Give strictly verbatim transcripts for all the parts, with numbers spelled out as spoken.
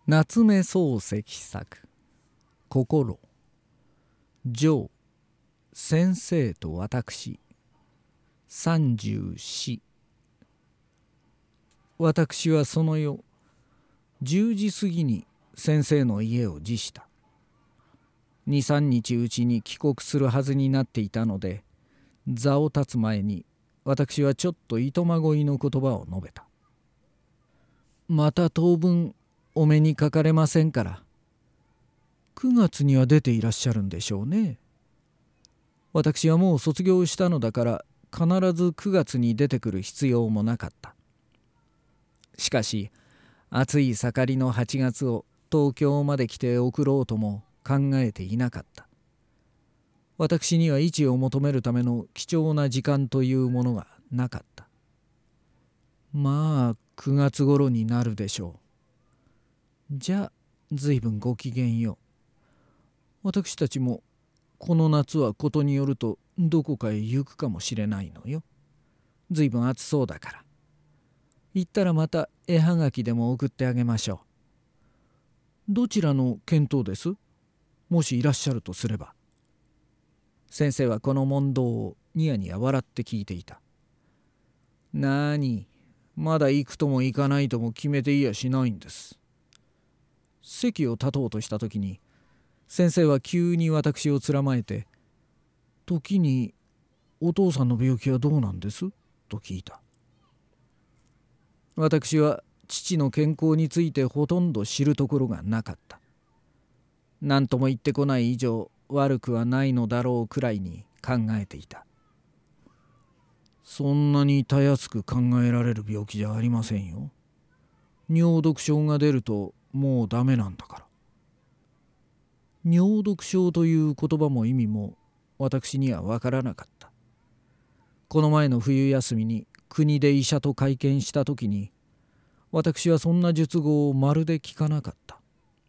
夏目漱石作心上先生と私三十四。私はその夜十時過ぎに先生の家を辞した。二三日うちに帰国するはずになっていたので、座を立つ前に私はちょっといとまごいの言葉を述べた。また当分お目にかかれませんから。くがつには出ていらっしゃるんでしょうね。私はもう卒業したのだから必ずくがつに出てくる必要もなかった。しかし暑い盛りのはちがつを東京まで来て送ろうとも考えていなかった。私には位置を求めるための貴重な時間というものがなかった。まあくがつ頃になるでしょう。じゃあずいぶんごきげんよう。私たちもこの夏はことによるとどこかへ行くかもしれないのよ。ずいぶん暑そうだから。行ったらまた絵はがきでも送ってあげましょう。どちらの見当です？もしいらっしゃるとすれば。先生はこの問答をニヤニヤ笑って聞いていた。なに、まだ行くとも行かないとも決めていやしないんです。席を立とうとした時に先生は急に私をつらまえて「時にお父さんの病気はどうなんです？」と聞いた。私は父の健康についてほとんど知るところがなかった。何とも言ってこない以上悪くはないのだろうくらいに考えていた。そんなにたやすく考えられる病気じゃありませんよ。尿毒症が出るともうダメなんだから。尿毒症という言葉も意味も私には分からなかった。この前の冬休みに国で医者と会見した時に私はそんな術語をまるで聞かなかった。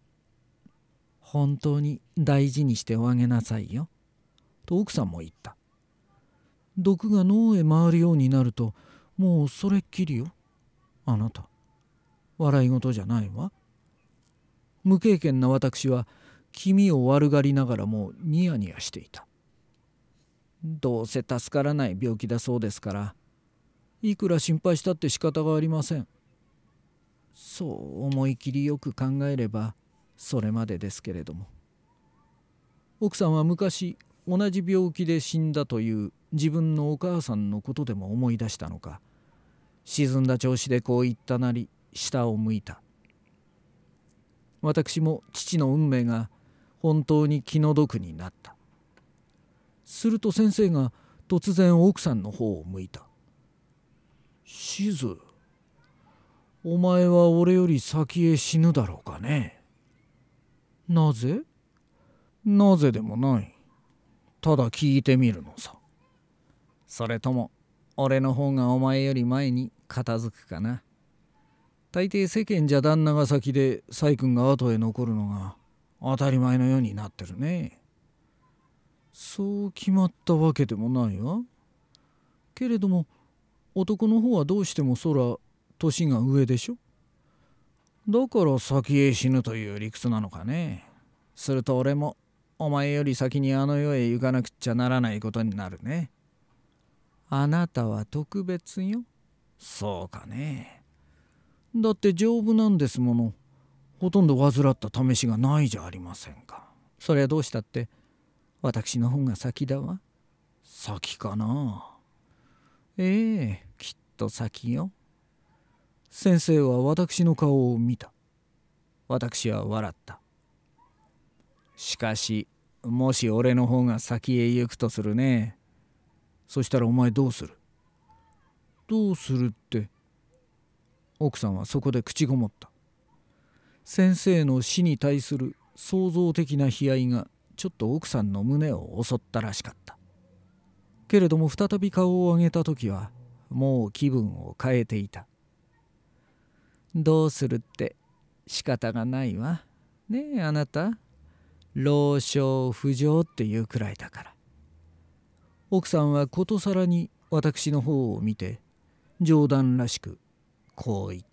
本当に大事にしておあげなさいよと奥さんも言った。毒が脳へ回るようになるともうそれっきりよ。あなた笑い事じゃないわ。無経験な私は気味を悪がりながらもニヤニヤしていた。どうせ助からない病気だそうですからいくら心配したって仕方がありません。そう思い切りよく考えればそれまでですけれども。奥さんは昔同じ病気で死んだという自分のお母さんのことでも思い出したのか、沈んだ調子でこう言ったなり下を向いた。私も父の運命が本当に気の毒になった。すると先生が突然奥さんの方を向いた。しず、お前は俺より先へ死ぬだろうかね。なぜ？なぜでもない。ただ聞いてみるのさ。それとも俺の方がお前より前に片付くかな。大抵世間じゃ旦那が先で細君が後へ残るのが当たり前のようになってるね。そう決まったわけでもないわ。けれども男の方はどうしてもそら年が上でしょ。だから先へ死ぬという理屈なのかね。すると俺もお前より先にあの世へ行かなくっちゃならないことになるね。あなたは特別よ。そうかね。だって丈夫なんですもの。ほとんど患った試しがないじゃありませんか。それはどうしたって私の方が先だわ。先かな。ええ、きっと先よ。先生は私の顔を見た。私は笑った。しかしもし俺の方が先へ行くとするね。そしたらお前どうする？どうするって。奥さんはそこで口ごもった。先生の死に対する創造的な悲哀がちょっと奥さんの胸を襲ったらしかった。けれども再び顔を上げた時はもう気分を変えていた。どうするって仕方がないわ。ねえあなた。老少不浄っていうくらいだから。奥さんはことさらに私の方を見て冗談らしくこう言っ